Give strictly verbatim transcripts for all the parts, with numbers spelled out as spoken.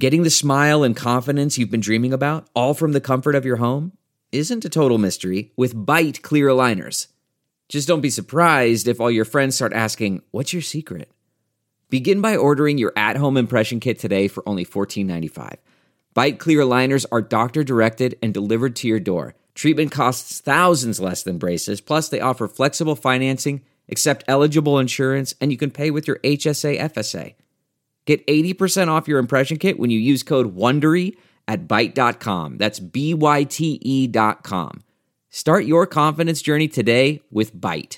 Getting the smile and confidence you've been dreaming about, all from the comfort of your home, isn't a total mystery with Byte clear aligners. Just don't be surprised if all your friends start asking, "What's your secret?" Begin by ordering your at-home impression kit today for only fourteen ninety-five. Byte clear aligners are doctor-directed and delivered to your door. Treatment costs thousands less than braces, plus they offer flexible financing, accept eligible insurance, and you can pay with your H S A F S A. Get eighty percent off your impression kit when you use code WONDERY at byte dot com. That's B Y T E dot com. Start your confidence journey today with Byte.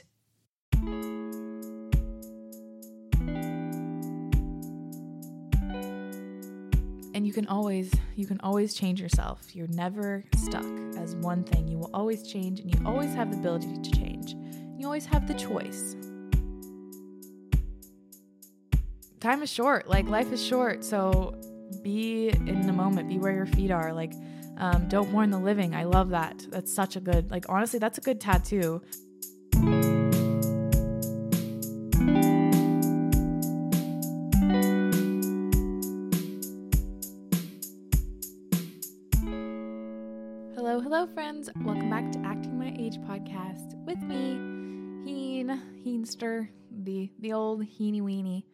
And you can always, you can always change yourself. You're never stuck as one thing. You will always change, and you always have the ability to change. You always have the choice. Time is short. Like, life is short. So be in the moment. Be where your feet are. Like, um, don't mourn the living. I love that. That's such a good, like, honestly, that's a good tattoo. Hello, hello, friends. Welcome back to Acting My Age podcast with me, Heen, Heenster, the, the old Heeny Weenie.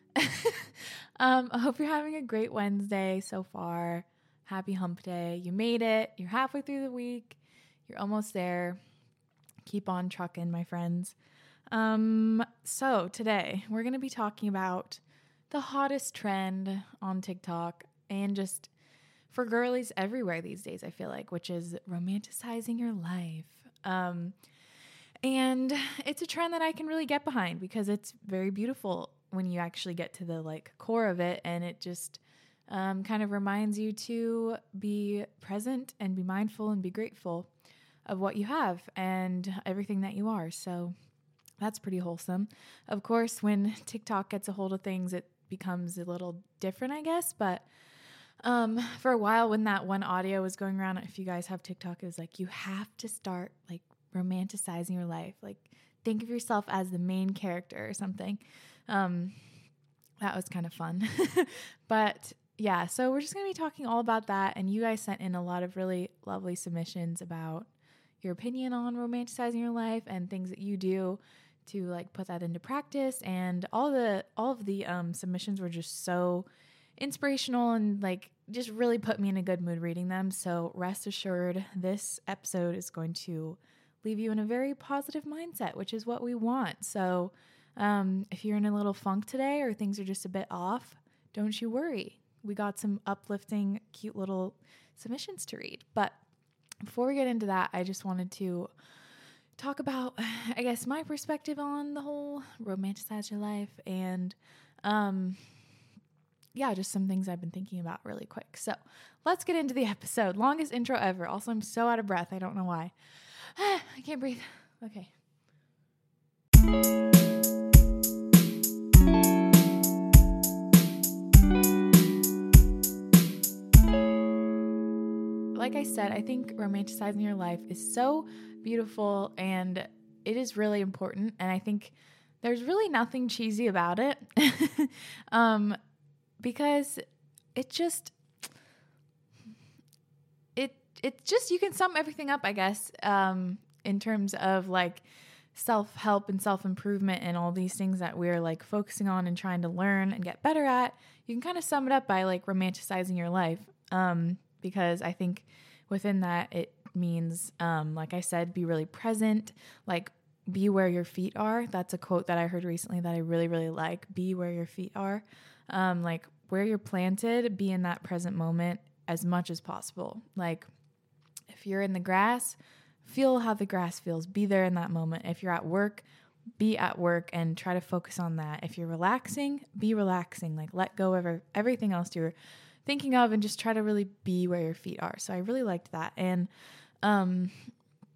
um, I hope you're having a great Wednesday so far. Happy hump day. You made it. You're halfway through the week. You're almost there. Keep on trucking, my friends. Um, so today we're going to be talking about the hottest trend on TikTok and just for girlies everywhere these days, I feel like, which is romanticizing your life. Um, and it's a trend that I can really get behind because it's very beautiful when you actually get to the like core of it, and it just um, kind of reminds you to be present and be mindful and be grateful of what you have and everything that you are. So that's pretty wholesome. Of course, when TikTok gets a hold of things, it becomes a little different, I guess. But um, for a while, when that one audio was going around, if you guys have TikTok, it was like, you have to start like romanticizing your life. Like, think of yourself as the main character or something. Um, that was kind of fun. But yeah, so we're just going to be talking all about that. And you guys sent in a lot of really lovely submissions about your opinion on romanticizing your life and things that you do to like put that into practice. And all the, all of the, um, submissions were just so inspirational and like just really put me in a good mood reading them. So rest assured, this episode is going to leave you in a very positive mindset, which is what we want. So, Um, if you're in a little funk today or things are just a bit off, don't you worry. We got some uplifting, cute little submissions to read. But before we get into that, I just wanted to talk about, I guess, my perspective on the whole romanticize your life and, um, yeah, just some things I've been thinking about really quick. So let's get into the episode. Longest intro ever. Also, I'm so out of breath. I don't know why. I can't breathe. Okay. Like I said, I think romanticizing your life is so beautiful and it is really important. And I think there's really nothing cheesy about it um, because it just, it, it just, you can sum everything up, I guess, um, in terms of like self-help and self-improvement and all these things that we're like focusing on and trying to learn and get better at. You can kind of sum it up by like romanticizing your life. Um, because I think within that, it means, um, like I said, be really present, like be where your feet are. That's a quote that I heard recently that I really, really like. Be where your feet are. Um, like where you're planted, be in that present moment as much as possible. Like if you're in the grass, feel how the grass feels. Be there in that moment. If you're at work, be at work and try to focus on that. If you're relaxing, be relaxing. Like let go of everything else you're thinking of and just try to really be where your feet are. So I really liked that. And um,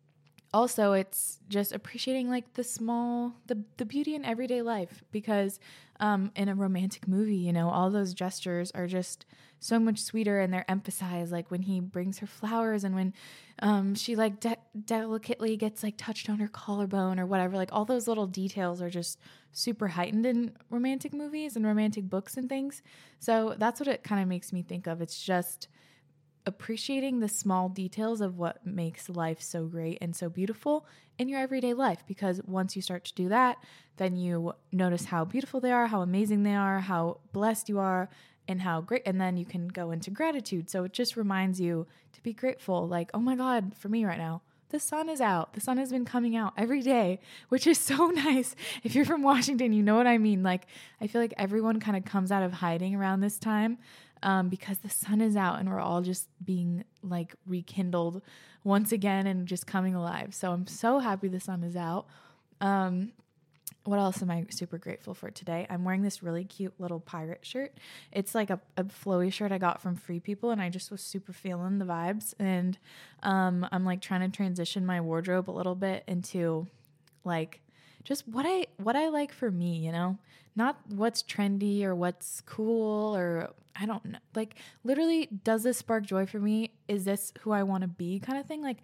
also it's just appreciating like the small, the, the beauty in everyday life, because um, in a romantic movie, you know, all those gestures are just so much sweeter, and they're emphasized, like when he brings her flowers, and when um, she like de- delicately gets like touched on her collarbone or whatever, like all those little details are just super heightened in romantic movies and romantic books and things. So that's what it kind of makes me think of. It's just appreciating the small details of what makes life so great and so beautiful in your everyday life, because once you start to do that, then you notice how beautiful they are, how amazing they are, how blessed you are, and how great, and then you can go into gratitude. So it just reminds you to be grateful. Like, oh my God, for me right now, the sun is out. The sun has been coming out every day, which is so nice. If you're from Washington, you know what I mean. Like, I feel like everyone kind of comes out of hiding around this time um, because the sun is out and we're all just being like rekindled once again and just coming alive. So I'm so happy the sun is out. Um, What else am I super grateful for today? I'm wearing this really cute little pirate shirt. It's like a, a flowy shirt I got from Free People, and I just was super feeling the vibes. And um, I'm like trying to transition my wardrobe a little bit into like just what I what I like for me, you know? Not what's trendy or what's cool, or I don't know. Like, literally, does this spark joy for me? Is this who I want to be, kind of thing? Like,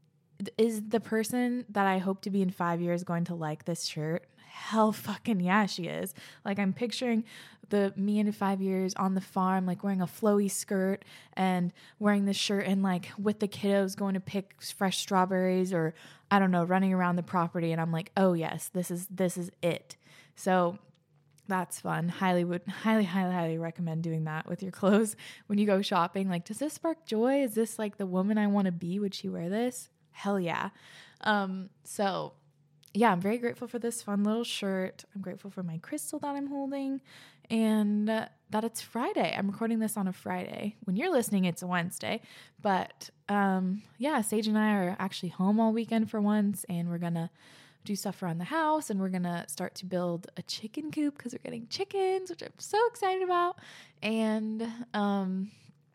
is the person that I hope to be in five years going to like this shirt? Hell fucking yeah, she is. Like, I'm picturing the me in five years on the farm, like wearing a flowy skirt and wearing this shirt and like with the kiddos going to pick fresh strawberries, or I don't know, running around the property. And I'm like, oh yes, this is, this is it. So that's fun. Highly would, highly, highly, highly recommend doing that with your clothes when you go shopping. Like, does this spark joy? Is this like the woman I want to be? Would she wear this? Hell yeah. Um, so yeah, I'm very grateful for this fun little shirt. I'm grateful for my crystal that I'm holding, and uh, that it's Friday. I'm recording this on a Friday. When you're listening, it's a Wednesday. But um, yeah, Sage and I are actually home all weekend for once, and we're going to do stuff around the house, and we're going to start to build a chicken coop because we're getting chickens, which I'm so excited about. And um,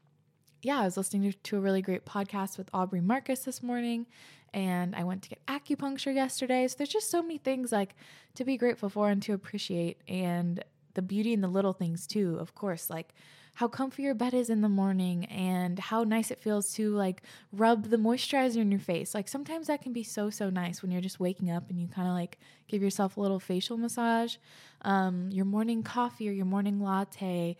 yeah, I was listening to, to a really great podcast with Aubrey Marcus this morning, and I went to get acupuncture yesterday. So there's just so many things like to be grateful for and to appreciate, and the beauty in the little things too, of course, like how comfy your bed is in the morning and how nice it feels to like rub the moisturizer in your face. Like, sometimes that can be so, so nice when you're just waking up and you kind of like give yourself a little facial massage. Um, your morning coffee or your morning latte,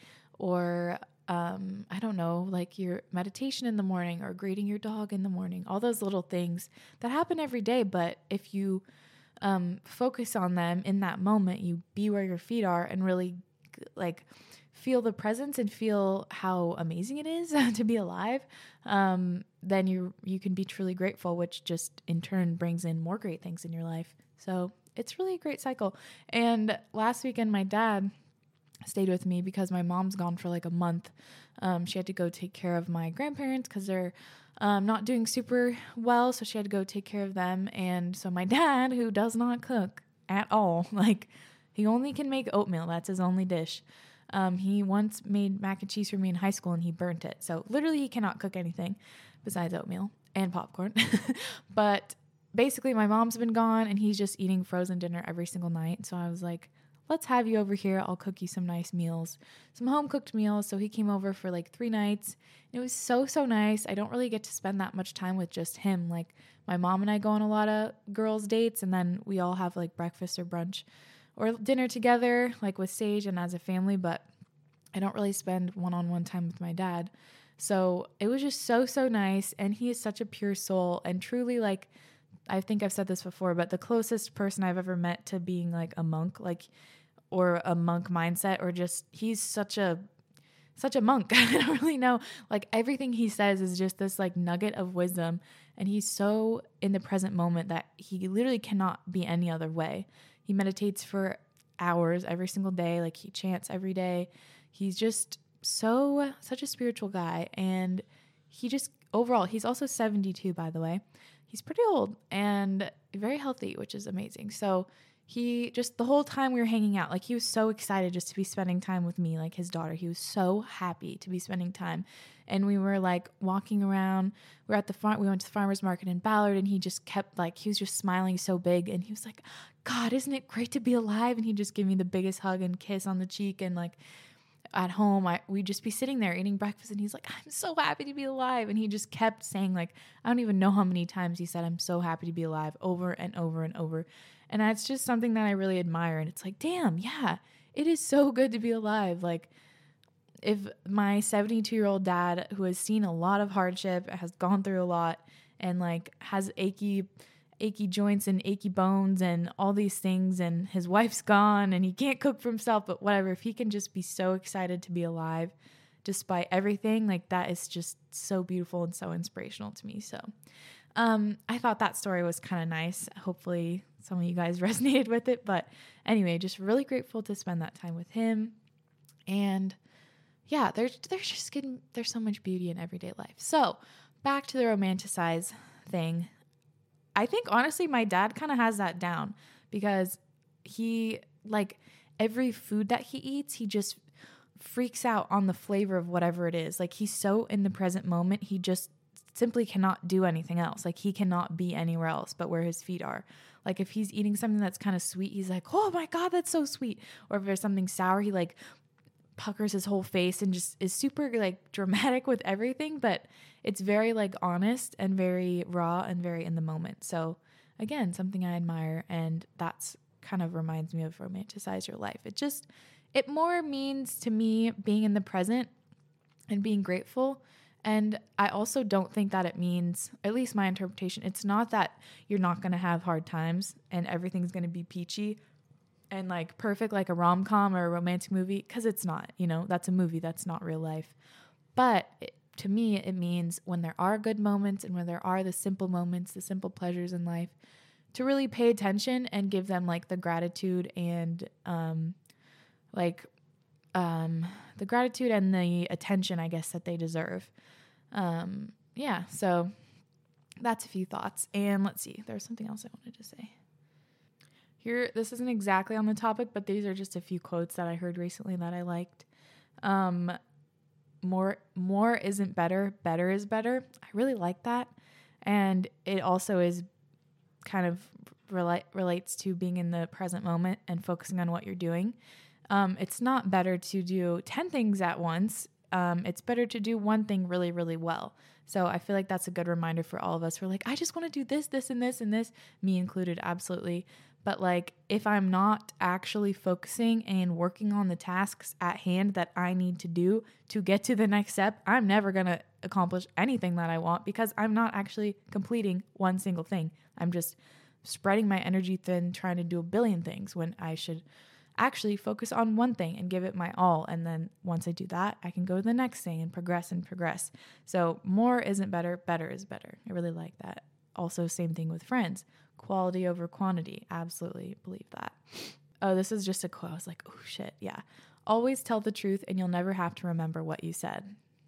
or Um, I don't know, like your meditation in the morning or greeting your dog in the morning, all those little things that happen every day. But if you um, focus on them in that moment, you be where your feet are and really like feel the presence and feel how amazing it is to be alive, um, then you you can be truly grateful, which just in turn brings in more great things in your life. So it's really a great cycle. And last weekend, my dad stayed with me because my mom's gone for like a month. Um, she had to go take care of my grandparents because they're um, not doing super well, so she had to go take care of them. And so my dad, who does not cook at all, like he only can make oatmeal. That's his only dish. Um, he once made mac and cheese for me in high school and he burnt it. So literally he cannot cook anything besides oatmeal and popcorn. But basically my mom's been gone and he's just eating frozen dinner every single night. So I was like, let's have you over here. I'll cook you some nice meals, some home cooked meals. So he came over for like three nights. It was so, so nice. I don't really get to spend that much time with just him. Like, my mom and I go on a lot of girls' dates, and then we all have like breakfast or brunch or dinner together, like with Sage and as a family. But I don't really spend one-on-one time with my dad. So it was just so, so nice. And he is such a pure soul, and truly, like, I think I've said this before, but the closest person I've ever met to being like a monk, like, or a monk mindset, or just, he's such a, such a monk. I don't really know. Like, everything he says is just this like nugget of wisdom. And he's so in the present moment that he literally cannot be any other way. He meditates for hours every single day. Like, he chants every day. He's just so, such a spiritual guy. And he just, overall, he's also seventy-two, by the way. He's pretty old and very healthy, which is amazing. So he just the whole time we were hanging out, like he was so excited just to be spending time with me, like his daughter. He was so happy to be spending time. And we were like walking around. We were at the farm. We went to the farmer's market in Ballard, and he just kept like, he was just smiling so big. And he was like, God, isn't it great to be alive? And he just gave me the biggest hug and kiss on the cheek. And like at home, I we'd just be sitting there eating breakfast, and he's like, I'm so happy to be alive. And he just kept saying, like, I don't even know how many times he said, I'm so happy to be alive, over and over and over. And that's just something that I really admire. And it's like, damn, yeah, it is so good to be alive. Like, if my seventy-two-year-old dad, who has seen a lot of hardship, has gone through a lot, and like has achy, achy joints and achy bones and all these things, and his wife's gone and he can't cook for himself, but whatever, if he can just be so excited to be alive despite everything, like that is just so beautiful and so inspirational to me. So um, I thought that story was kind of nice. Hopefully some of you guys resonated with it. But anyway, just really grateful to spend that time with him. And yeah, there's there's just getting, there's so much beauty in everyday life. So back to the romanticize thing. I think honestly, my dad kind of has that down, because he, like, every food that he eats, he just freaks out on the flavor of whatever it is. Like, he's so in the present moment, he just simply cannot do anything else. Like, he cannot be anywhere else but where his feet are. Like, if he's eating something that's kind of sweet, he's like, oh my God, that's so sweet. Or if there's something sour, he like puckers his whole face and just is super like dramatic with everything. But it's very like honest and very raw and very in the moment. So again, something I admire, and that's kind of reminds me of romanticize your life. It just, it more means to me being in the present and being grateful. And I also don't think that it means, at least my interpretation, it's not that you're not going to have hard times and everything's going to be peachy and like perfect, like a rom-com or a romantic movie, because it's not, you know, that's a movie, that's not real life. But it, to me, it means when there are good moments and when there are the simple moments, the simple pleasures in life, to really pay attention and give them like the gratitude and um, like um, the gratitude and the attention, I guess, that they deserve. Um, yeah, so that's a few thoughts. And let's see, there's something else I wanted to say. Here, this isn't exactly on the topic, but these are just a few quotes that I heard recently that I liked. Um, more, more isn't better, better is better. I really like that. And it also is kind of relate, relates to being in the present moment and focusing on what you're doing. Um, it's not better to do ten things at once. Um, it's better to do one thing really, really well. So I feel like that's a good reminder for all of us. We're like, I just want to do this, this, and this, and this, me included, absolutely. But like, if I'm not actually focusing and working on the tasks at hand that I need to do to get to the next step, I'm never going to accomplish anything that I want, because I'm not actually completing one single thing. I'm just spreading my energy thin, trying to do a billion things when I should actually focus on one thing and give it my all. And then once I do that, I can go to the next thing and progress and progress. So more isn't better, better is better. I really like that. Also, same thing with friends. Quality over quantity. Absolutely believe that. Oh, this is just a quote. I was like, oh shit, yeah. Always tell the truth and you'll never have to remember what you said.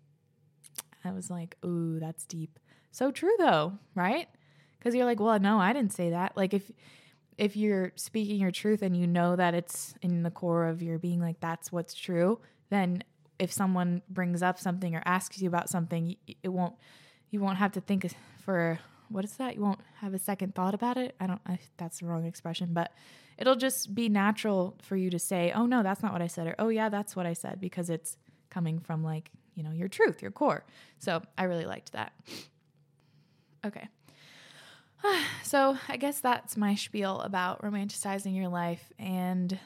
I was like, ooh, that's deep. So true though, right? Because you're like, well, no, I didn't say that. Like if if you're speaking your truth and you know that it's in the core of your being, like that's what's true, then if someone brings up something or asks you about something, it won't, you won't have to think for, what is that? You won't have a second thought about it. I don't, I, that's the wrong expression, but it'll just be natural for you to say, oh no, that's not what I said. Or, oh yeah, that's what I said, because it's coming from like, you know, your truth, your core. So I really liked that. Okay. So I guess that's my spiel about romanticizing your life. And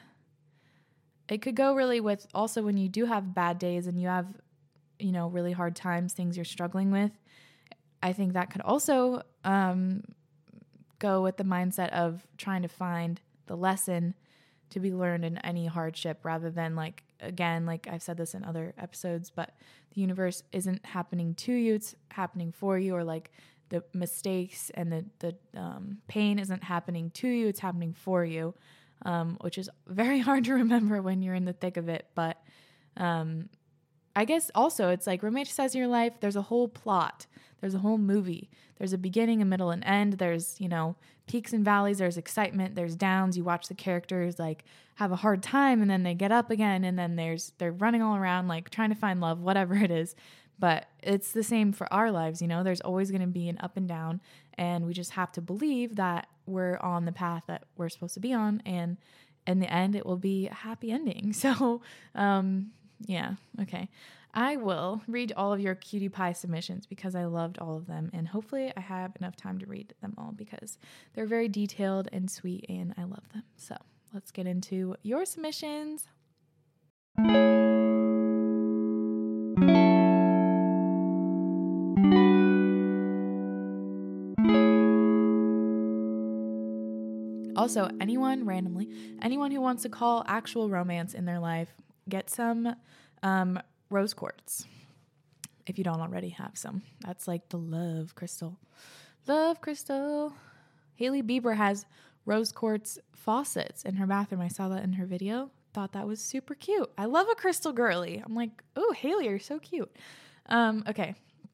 it could go really with also when you do have bad days and you have, you know, really hard times, things you're struggling with. I think that could also um, go with the mindset of trying to find the lesson to be learned in any hardship, rather than like, again, like I've said this in other episodes, but the universe isn't happening to you, it's happening for you, or like the mistakes and the, the um, pain isn't happening to you, it's happening for you, um, which is very hard to remember when you're in the thick of it. But um, I I guess also it's like romanticizing your life. There's a whole plot. There's a whole movie. There's a beginning, a middle, and end. There's, you know, peaks and valleys. There's excitement. There's downs. You watch the characters like have a hard time and then they get up again. And then there's, they're running all around like trying to find love, whatever it is. But it's the same for our lives. You know, there's always going to be an up and down. And we just have to believe that we're on the path that we're supposed to be on. And in the end, it will be a happy ending. So, um, yeah. Okay. I will read all of your cutie pie submissions because I loved all of them. And hopefully I have enough time to read them all because they're very detailed and sweet and I love them. So let's get into your submissions. Also, anyone randomly, anyone who wants to call actual romance in their life, get some um, rose quartz if you don't already have some. That's like the love crystal. Love crystal. Hailey Bieber has rose quartz faucets in her bathroom. I saw that in her video. Thought that was super cute. I love a crystal girly. I'm like, oh, Hailey, you're so cute. Um, okay.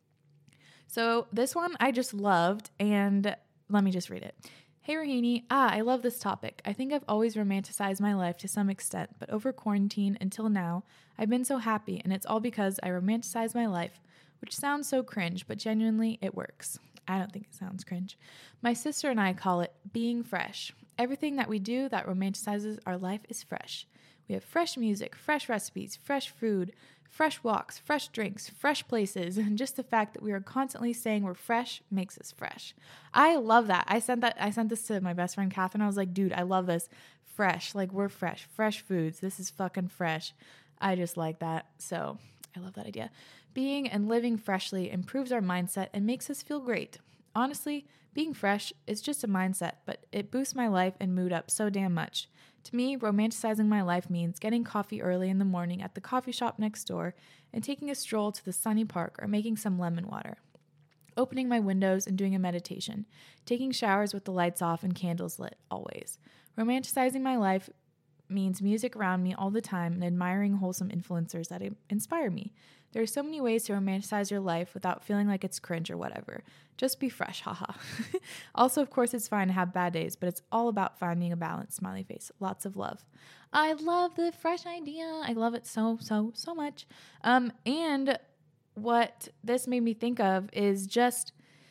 So this one I just loved, and let me just read it. Hey, Rahini. Ah, I love this topic. I think I've always romanticized my life to some extent, but over quarantine until now, I've been so happy, and it's all because I romanticize my life, which sounds so cringe, but genuinely it works. I don't think it sounds cringe. My sister and I call it being fresh. Everything that we do that romanticizes our life is fresh. We have fresh music, fresh recipes, fresh food, fresh walks, fresh drinks, fresh places, and just the fact that we are constantly saying we're fresh makes us fresh. I love that. I sent that. I sent this to my best friend Catherine. I was like, dude, I love this. Fresh, like we're fresh, fresh foods. This is fucking fresh. I just like that. So I love that idea. Being and living freshly improves our mindset and makes us feel great. Honestly, being fresh is just a mindset, but it boosts my life and mood up so damn much. To me, romanticizing my life means getting coffee early in the morning at the coffee shop next door and taking a stroll to the sunny park or making some lemon water. Opening my windows and doing a meditation. Taking showers with the lights off and candles lit, always. Romanticizing my life means music around me all the time and admiring wholesome influencers that inspire me. There are so many ways to romanticize your life without feeling like it's cringe or whatever. Just be fresh, haha. Also, of course, it's fine to have bad days, but it's all about finding a balance, smiley face. Lots of love. I love the fresh idea. I love it so, so, so much. Um, and what this made me think of is just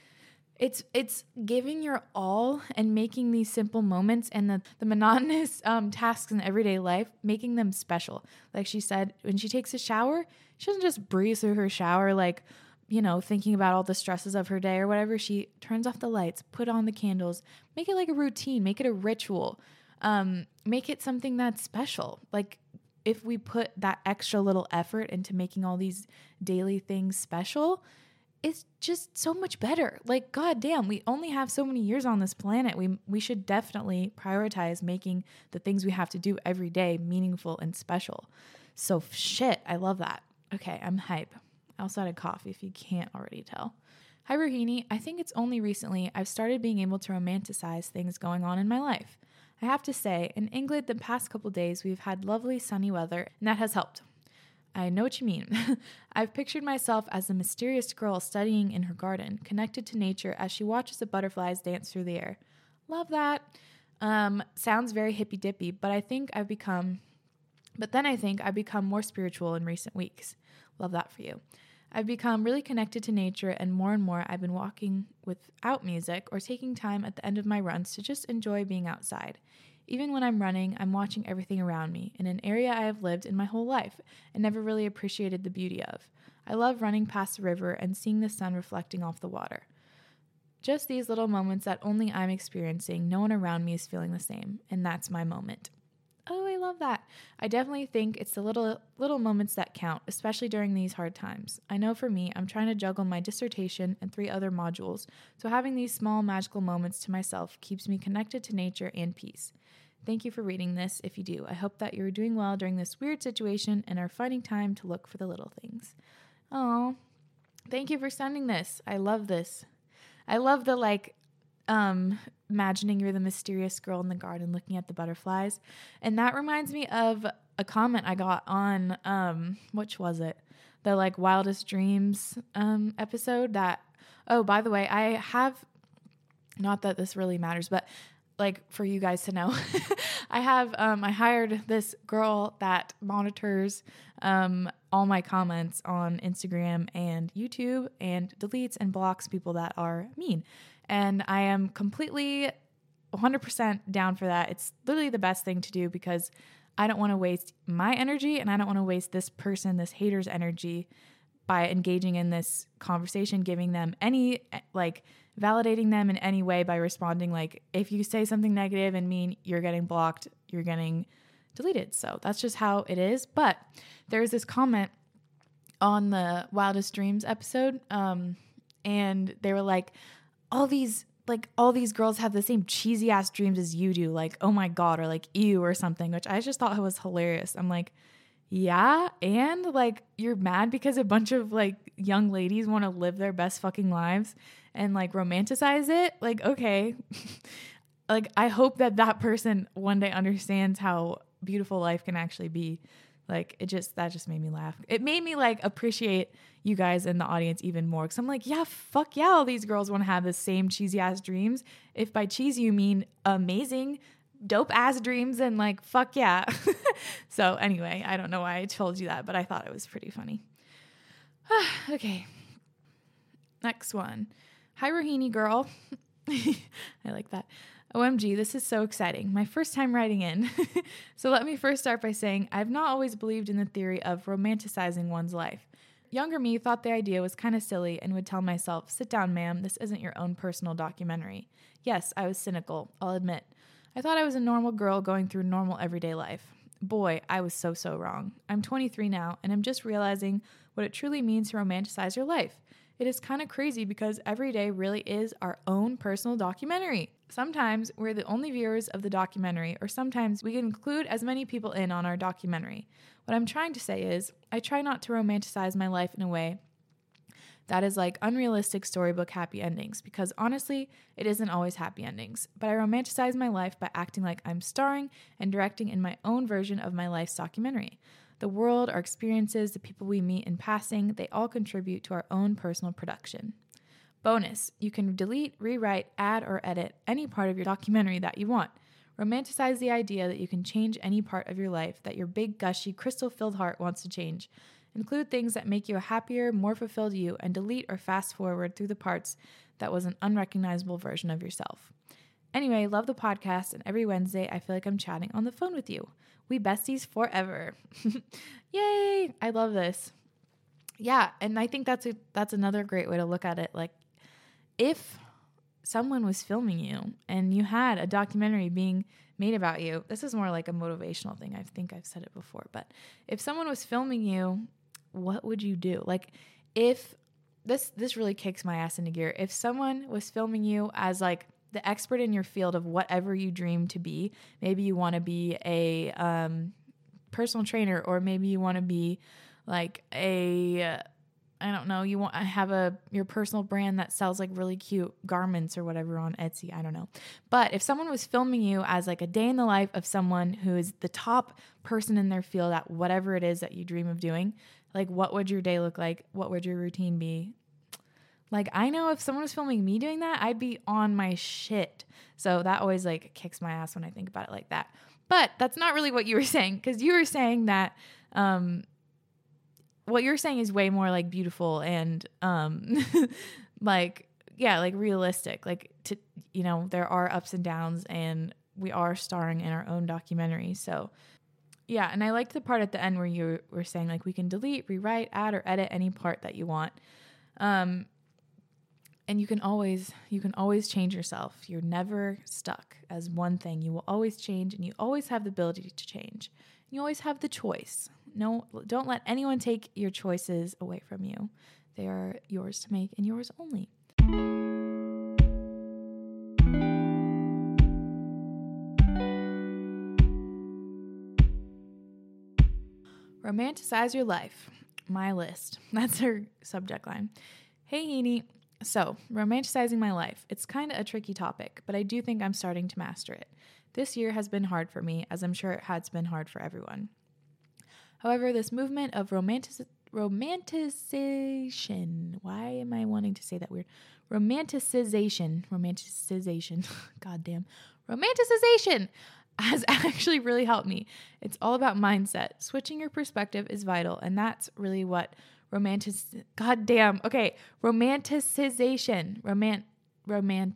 It's it's giving your all and making these simple moments and the, the monotonous um, tasks in everyday life, making them special. Like she said, when she takes a shower, she doesn't just breeze through her shower like, you know, thinking about all the stresses of her day or whatever. She turns off the lights, put on the candles, make it like a routine, make it a ritual, um, make it something that's special. Like if we put that extra little effort into making all these daily things special, it's just so much better. Like, goddamn, we only have so many years on this planet. We we should definitely prioritize making the things we have to do every day meaningful and special. So shit, I love that. Okay, I'm hype. I also had a coffee if you can't already tell. Hi, Rahini. I think it's only recently I've started being able to romanticize things going on in my life. I have to say, in England the past couple days we've had lovely sunny weather, and that has helped. I know what you mean. I've pictured myself as a mysterious girl studying in her garden, connected to nature as she watches the butterflies dance through the air. Love that. Um, sounds very hippy-dippy, but I think I've become, but then I think I've become more spiritual in recent weeks. Love that for you. I've become really connected to nature, and more and more I've been walking without music or taking time at the end of my runs to just enjoy being outside. Even when I'm running, I'm watching everything around me in an area I have lived in my whole life and never really appreciated the beauty of. I love running past the river and seeing the sun reflecting off the water. Just these little moments that only I'm experiencing, no one around me is feeling the same, and that's my moment. Oh, I love that. I definitely think it's the little little moments that count, especially during these hard times. I know for me, I'm trying to juggle my dissertation and three other modules, so having these small magical moments to myself keeps me connected to nature and peace. Thank you for reading this, if you do. I hope that you're doing well during this weird situation and are finding time to look for the little things. Oh, thank you for sending this. I love this. I love the, like, um, imagining you're the mysterious girl in the garden looking at the butterflies. And that reminds me of a comment I got on, um, which was it? the like wildest dreams um, episode that, oh, by the way, I have, not that this really matters, but like for you guys to know, I have, um, I hired this girl that monitors um, all my comments on Instagram and YouTube and deletes and blocks people that are mean. And I am completely one hundred percent down for that. It's literally the best thing to do because I don't want to waste my energy and I don't want to waste this person, this hater's energy by engaging in this conversation, giving them any, like validating them in any way by responding. Like if you say something negative and mean, you're getting blocked, you're getting deleted. So that's just how it is. But there's this comment on the Wildest Dreams episode. Um, and they were like, all these like all these girls have the same cheesy ass dreams as you do. Like, oh my God, or like ew or something, which I just thought was hilarious. I'm like, yeah. And like, you're mad because a bunch of like young ladies want to live their best fucking lives and like romanticize it. Like, okay. Like, I hope that that person one day understands how beautiful life can actually be. Like, it just, that just made me laugh. It made me like appreciate you guys in the audience even more. Cause I'm like, yeah, fuck yeah. All these girls want to have the same cheesy ass dreams. If by cheesy you mean amazing, dope ass dreams, and like, fuck yeah. So anyway, I don't know why I told you that, but I thought it was pretty funny. Okay. Next one. Hi, Rohini girl. I like that. O M G, this is so exciting. My first time writing in. So let me first start by saying I've not always believed in the theory of romanticizing one's life. Younger me thought the idea was kind of silly and would tell myself, sit down, ma'am, this isn't your own personal documentary. Yes, I was cynical, I'll admit. I thought I was a normal girl going through normal everyday life. Boy, I was so, so wrong. I'm twenty-three now, and I'm just realizing what it truly means to romanticize your life. It is kind of crazy because every day really is our own personal documentary. Sometimes we're the only viewers of the documentary, or sometimes we can include as many people in on our documentary. What I'm trying to say is, I try not to romanticize my life in a way that is like unrealistic storybook happy endings, because honestly, it isn't always happy endings. But I romanticize my life by acting like I'm starring and directing in my own version of my life's documentary. The world, our experiences, the people we meet in passing, they all contribute to our own personal production. Bonus, you can delete, rewrite, add, or edit any part of your documentary that you want. Romanticize the idea that you can change any part of your life that your big, gushy, crystal-filled heart wants to change. Include things that make you a happier, more fulfilled you, and delete or fast forward through the parts that was an unrecognizable version of yourself. Anyway, love the podcast, and every Wednesday I feel like I'm chatting on the phone with you. We besties forever. Yay! I love this. Yeah, and I think that's a that's another great way to look at it. Like, if someone was filming you and you had a documentary being made about you, this is more like a motivational thing. I think I've said it before, but if someone was filming you, what would you do? Like, if this this really kicks my ass into gear. If someone was filming you as like the expert in your field of whatever you dream to be, maybe you want to be a um, personal trainer, or maybe you want to be like a, uh, I don't know, you want to have a your personal brand that sells like really cute garments or whatever on Etsy. I don't know. But if someone was filming you as like a day in the life of someone who is the top person in their field at whatever it is that you dream of doing, like what would your day look like? What would your routine be? Like, I know if someone was filming me doing that, I'd be on my shit. So that always like kicks my ass when I think about it like that. But that's not really what you were saying, because you were saying that um, what you're saying is way more like beautiful and um, like, yeah, like realistic. Like, to, you know, there are ups and downs, and we are starring in our own documentary. So yeah, and I liked the part at the end where you were saying like we can delete, rewrite, add, or edit any part that you want. Um, And you can always you can always change yourself. You're never stuck as one thing. You will always change, and you always have the ability to change. You always have the choice. No, don't let anyone take your choices away from you. They are yours to make and yours only. Romanticize your life. My list. That's her subject line. Hey, Heaney. So, romanticizing my life. It's kind of a tricky topic, but I do think I'm starting to master it. This year has been hard for me, as I'm sure it has been hard for everyone. However, this movement of romantic- romanticization. Why am I wanting to say that weird? Romanticization. Romanticization. Goddamn. Romanticization has actually really helped me. It's all about mindset. Switching your perspective is vital, and that's really what romantic. Goddamn. Okay. Romanticization. Romant. Romant.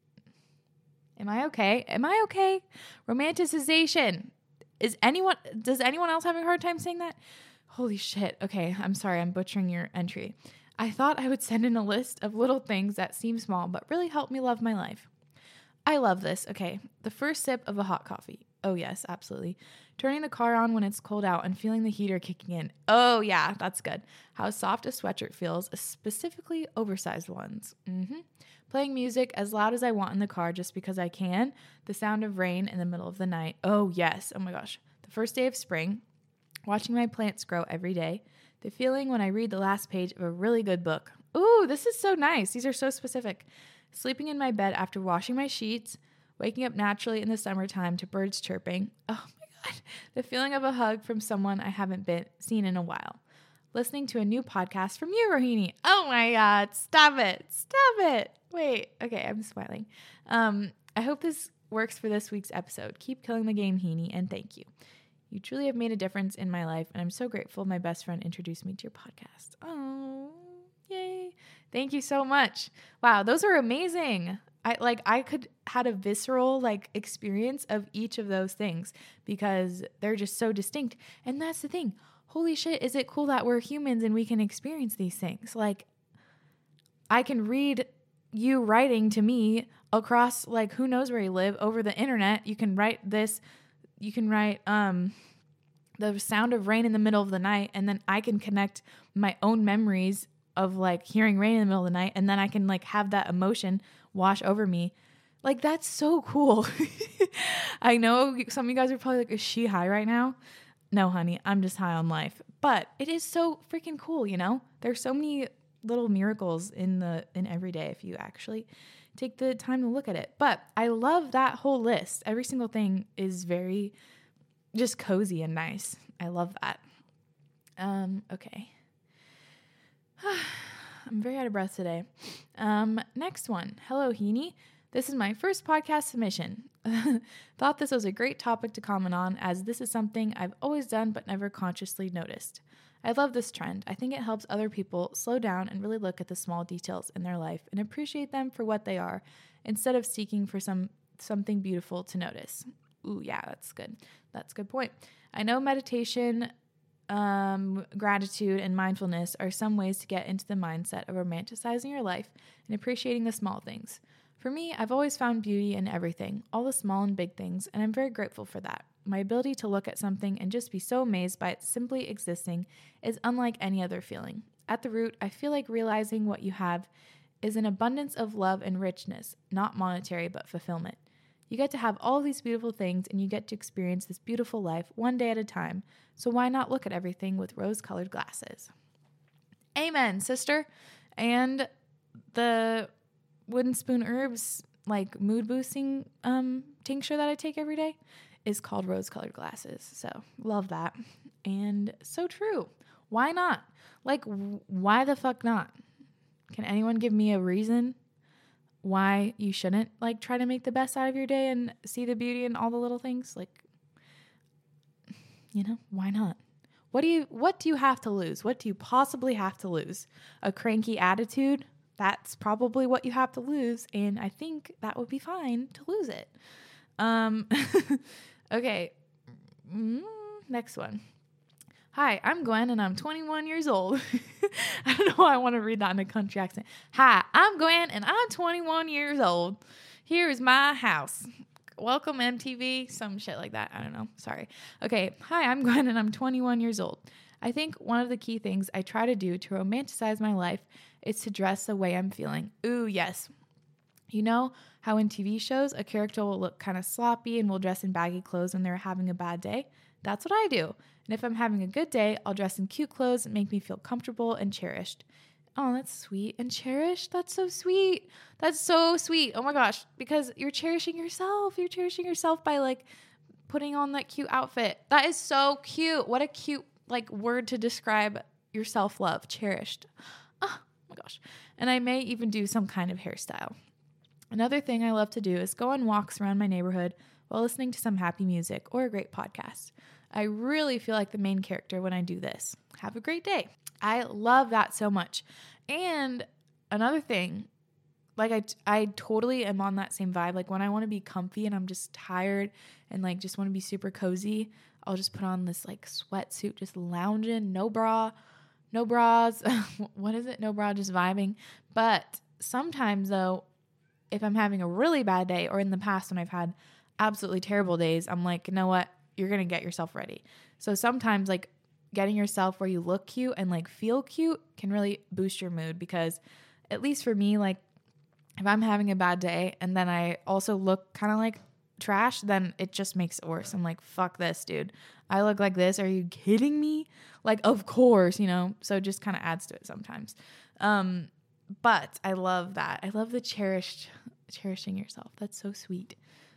Am I okay? Am I okay? Romanticization. Is anyone, does anyone else having a hard time saying that? Holy shit. Okay. I'm sorry. I'm butchering your entry. I thought I would send in a list of little things that seem small, but really help me love my life. I love this. Okay. The first sip of a hot coffee. Oh yes, absolutely. Turning the car on when it's cold out and feeling the heater kicking in. Oh yeah, that's good. How soft a sweatshirt feels, specifically oversized ones. Mm-hmm. Playing music as loud as I want in the car just because I can. The sound of rain in the middle of the night. Oh yes. Oh my gosh. The first day of spring. Watching my plants grow every day. The feeling when I read the last page of a really good book. Ooh, this is so nice. These are so specific. Sleeping in my bed after washing my sheets. Waking up naturally in the summertime to birds chirping. Oh my God. The feeling of a hug from someone I haven't been seen in a while. Listening to a new podcast from you, Rohini. Oh my God. Stop it. Stop it. Wait. Okay, I'm smiling. Um, I hope this works for this week's episode. Keep killing the game, Heaney, and thank you. You truly have made a difference in my life, and I'm so grateful my best friend introduced me to your podcast. Oh, yay. Thank you so much. Wow, those are amazing. I like I could had a visceral like experience of each of those things because they're just so distinct. And that's the thing. Holy shit, is it cool that we're humans and we can experience these things? Like I can read you writing to me across like who knows where you live over the internet. You can write this, you can write um the sound of rain in the middle of the night, and then I can connect my own memories of like hearing rain in the middle of the night, and then I can like have that emotion wash over me. Like that's so cool. I know some of you guys are probably like, is she high right now? No, honey, I'm just high on life. But it is so freaking cool, you know? There's so many little miracles in the in every day if you actually take the time to look at it. But I love that whole list. Every single thing is very just cozy and nice. I love that. Um, okay. I'm very out of breath today. Um, next one. Hello, Heaney. This is my first podcast submission. Thought this was a great topic to comment on, as this is something I've always done but never consciously noticed. I love this trend. I think it helps other people slow down and really look at the small details in their life and appreciate them for what they are, instead of seeking for some something beautiful to notice. Ooh, yeah, that's good. That's a good point. I know meditation, um, gratitude, and mindfulness are some ways to get into the mindset of romanticizing your life and appreciating the small things. For me, I've always found beauty in everything, all the small and big things, and I'm very grateful for that. My ability to look at something and just be so amazed by it simply existing is unlike any other feeling. At the root, I feel like realizing what you have is an abundance of love and richness, not monetary, but fulfillment. You get to have all these beautiful things, and you get to experience this beautiful life one day at a time. So why not look at everything with rose-colored glasses? Amen, sister. And the Wooden Spoon Herbs like mood boosting um, tincture that I take every day is called rose-colored glasses. So love that. And so true. Why not? Like, w- why the fuck not? Can anyone give me a reason why you shouldn't like try to make the best out of your day and see the beauty in all the little things? Like, you know, why not? What do you what do you have to lose? What do you possibly have to lose? A cranky attitude? That's probably what you have to lose, and I think that would be fine to lose it. Um okay. Mm, next one. Hi, I'm Gwen, and I'm twenty-one years old. I don't know why I want to read that in a country accent. Hi, I'm Gwen, and I'm twenty-one years old. Here is my house. Welcome, M T V. Some shit like that. I don't know. Sorry. Okay. Hi, I'm Gwen, and I'm twenty-one years old. I think one of the key things I try to do to romanticize my life is to dress the way I'm feeling. Ooh, yes. You know how in T V shows, a character will look kind of sloppy and will dress in baggy clothes when they're having a bad day? That's what I do. And if I'm having a good day, I'll dress in cute clothes that make me feel comfortable and cherished. Oh, that's sweet. And cherished? That's so sweet. That's so sweet. Oh my gosh. Because you're cherishing yourself. You're cherishing yourself by like putting on that cute outfit. That is so cute. What a cute like word to describe your self-love cherished. Oh my gosh. And I may even do some kind of hairstyle. Another thing I love to do is go on walks around my neighborhood while listening to some happy music or a great podcast. I really feel like the main character when I do this. Have a great day. I love that so much. And another thing, like I, I totally am on that same vibe. Like when I want to be comfy and I'm just tired and like just want to be super cozy, I'll just put on this like sweatsuit, just lounging, no bra, no bras. What is it? No bra, just vibing. But sometimes though, if I'm having a really bad day, or in the past when I've had absolutely terrible days, I'm like, you know what? You're going to get yourself ready. So sometimes like getting yourself where you look cute and like feel cute can really boost your mood, because at least for me, like if I'm having a bad day and then I also look kind of like trash, then it just makes it worse. I'm like, fuck this, dude. I look like this. Are you kidding me? Like, of course, you know, so it just kind of adds to it sometimes. Um, but I love that. I love the cherished, cherishing yourself. That's so sweet.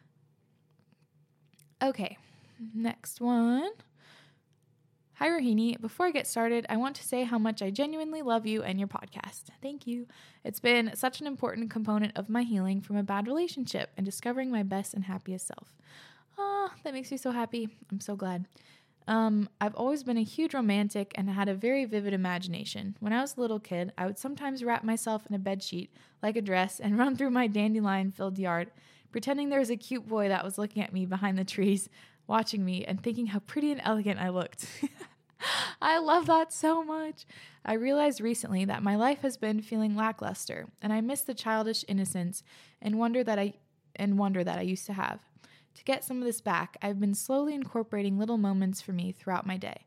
Okay. Next one. Hi, Rohini. Before I get started, I want to say how much I genuinely love you and your podcast. Thank you. It's been such an important component of my healing from a bad relationship and discovering my best and happiest self. Ah, that makes me so happy. I'm so glad. Um, I've always been a huge romantic and had a very vivid imagination. When I was a little kid, I would sometimes wrap myself in a bedsheet like a dress and run through my dandelion-filled yard, pretending there was a cute boy that was looking at me behind the trees, watching me and thinking how pretty and elegant I looked. I love that so much. I realized recently that my life has been feeling lackluster, and I miss the childish innocence and wonder that I and wonder that I used to have. To get some of this back, I've been slowly incorporating little moments for me throughout my day.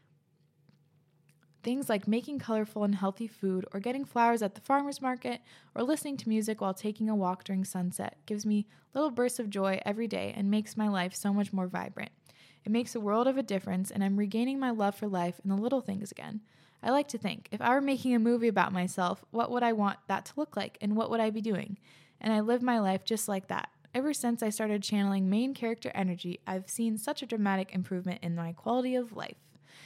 Things like making colorful and healthy food, or getting flowers at the farmer's market, or listening to music while taking a walk during sunset gives me little bursts of joy every day and makes my life so much more vibrant. It makes a world of a difference, and I'm regaining my love for life and the little things again. I like to think, if I were making a movie about myself, what would I want that to look like, and what would I be doing? And I live my life just like that. Ever since I started channeling main character energy, I've seen such a dramatic improvement in my quality of life.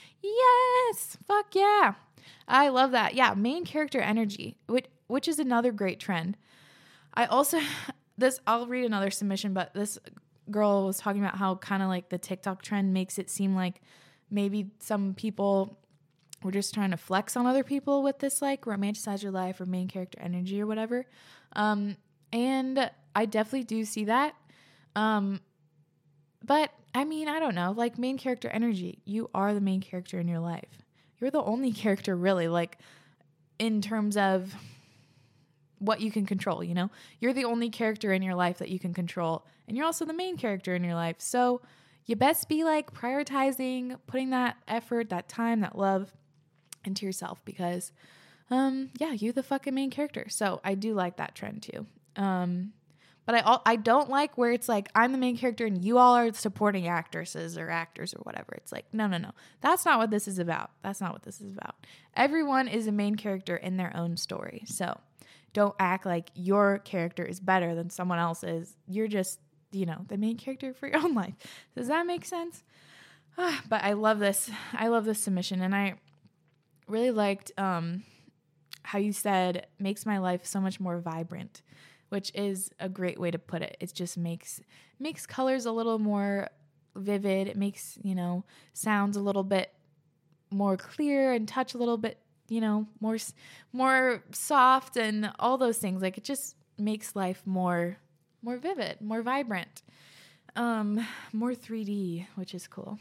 Yes! Fuck yeah! I love that. Yeah, main character energy, which, which is another great trend. I also, this, I'll read another submission, but this girl was talking about how kind of like the TikTok trend makes it seem like maybe some people were just trying to flex on other people with this like romanticize your life or main character energy or whatever. Um, and I definitely do see that. Um, but I mean, I don't know, like main character energy, you are the main character in your life. You're the only character really, like in terms of what you can control, you know, you're the only character in your life that you can control. And you're also the main character in your life. So you best be like prioritizing, putting that effort, that time, that love into yourself, because, um, yeah, you're the fucking main character. So I do like that trend too. Um, But I I don't like where it's like, I'm the main character and you all are supporting actresses or actors or whatever. It's like, no, no, no. That's not what this is about. That's not what this is about. Everyone is a main character in their own story. So don't act like your character is better than someone else's. You're just, you know, the main character for your own life. Does that make sense? Ah, but I love this. I love this submission. And I really liked um, how you said, makes my life so much more vibrant, which is a great way to put it. It just makes makes colors a little more vivid. It makes, you know, sounds a little bit more clear and touch a little bit, you know, more more soft and all those things. Like it just makes life more more vivid, more vibrant, um, more three D, which is cool.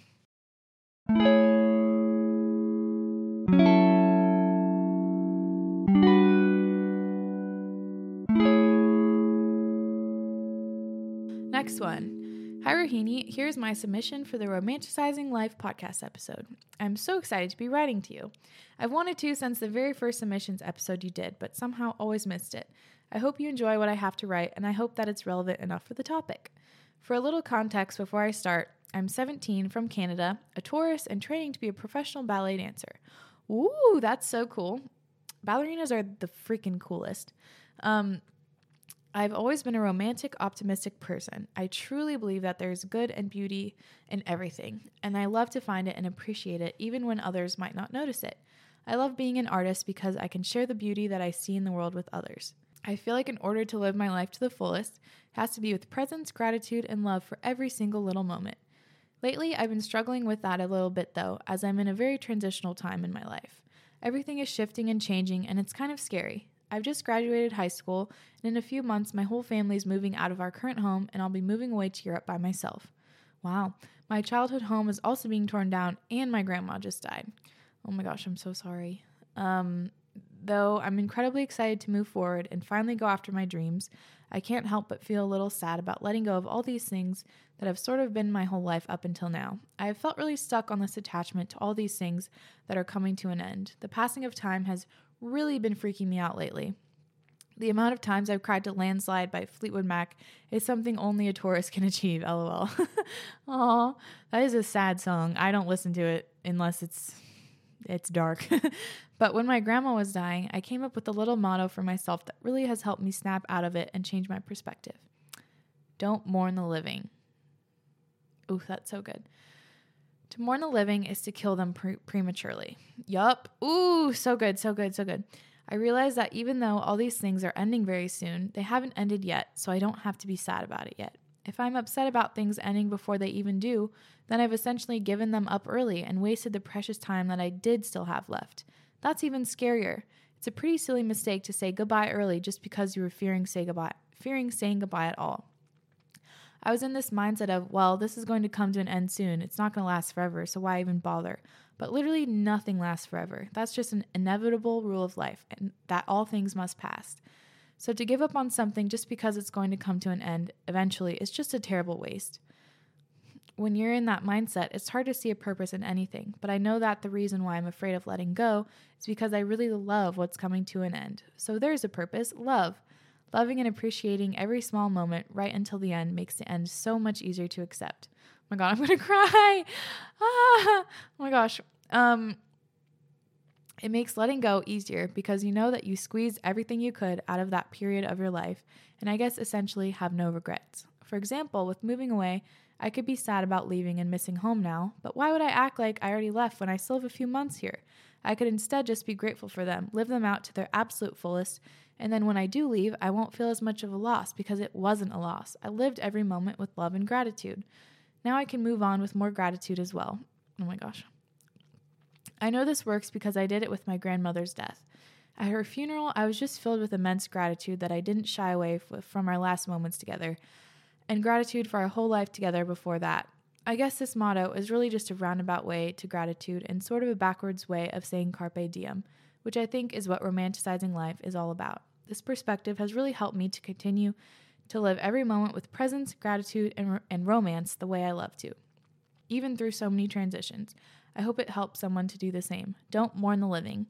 Next one. Hi, Rohini. Here's my submission for the Romanticizing Life podcast episode. I'm so excited to be writing to you. I've wanted to since the very first submissions episode you did, but somehow always missed it. I hope you enjoy what I have to write, and I hope that it's relevant enough for the topic. For a little context before I start, I'm seventeen, from Canada, a tourist, and training to be a professional ballet dancer. Ooh, that's so cool. Ballerinas are the freaking coolest. Um... I've always been a romantic, optimistic person. I truly believe that there's good and beauty in everything, and I love to find it and appreciate it even when others might not notice it. I love being an artist because I can share the beauty that I see in the world with others. I feel like in order to live my life to the fullest, it has to be with presence, gratitude, and love for every single little moment. Lately, I've been struggling with that a little bit though, as I'm in a very transitional time in my life. Everything is shifting and changing, and it's kind of scary. I've just graduated high school, and in a few months, my whole family is moving out of our current home, and I'll be moving away to Europe by myself. Wow. My childhood home is also being torn down, and my grandma just died. Oh my gosh, I'm so sorry. Um, though I'm incredibly excited to move forward and finally go after my dreams, I can't help but feel a little sad about letting go of all these things that have sort of been my whole life up until now. I have felt really stuck on this attachment to all these things that are coming to an end. The passing of time has really been freaking me out lately. The amount of times I've cried to Landslide by Fleetwood Mac is something only a tourist can achieve, lol. Aw, that is a sad song. I don't listen to it unless it's it's dark. But when my grandma was dying, I came up with a little motto for myself that really has helped me snap out of it and change my perspective. Don't mourn the living. Ooh, that's so good. To mourn the living is to kill them pre- prematurely. Yup. Ooh, so good, so good, so good. I realize that even though all these things are ending very soon, they haven't ended yet, so I don't have to be sad about it yet. If I'm upset about things ending before they even do, then I've essentially given them up early and wasted the precious time that I did still have left. That's even scarier. It's a pretty silly mistake to say goodbye early just because you were fearing say goodbye, fearing saying goodbye at all. I was in this mindset of, well, this is going to come to an end soon. It's not going to last forever, so why even bother? But literally nothing lasts forever. That's just an inevitable rule of life, and that all things must pass. So to give up on something just because it's going to come to an end eventually is just a terrible waste. When you're in that mindset, it's hard to see a purpose in anything, but I know that the reason why I'm afraid of letting go is because I really love what's coming to an end. So there's a purpose, love. Loving and appreciating every small moment right until the end makes the end so much easier to accept. Oh my God, I'm going to cry. Ah, oh my gosh. Um, it makes letting go easier because you know that you squeezed everything you could out of that period of your life, and I guess essentially have no regrets. For example, with moving away, I could be sad about leaving and missing home now, but why would I act like I already left when I still have a few months here? I could instead just be grateful for them, live them out to their absolute fullest, and then when I do leave, I won't feel as much of a loss because it wasn't a loss. I lived every moment with love and gratitude. Now I can move on with more gratitude as well. Oh my gosh. I know this works because I did it with my grandmother's death. At her funeral, I was just filled with immense gratitude that I didn't shy away f- from our last moments together, and gratitude for our whole life together before that. I guess this motto is really just a roundabout way to gratitude and sort of a backwards way of saying carpe diem, which I think is what romanticizing life is all about. This perspective has really helped me to continue to live every moment with presence, gratitude, and, and romance the way I love to, even through so many transitions. I hope it helps someone to do the same. Don't mourn the living.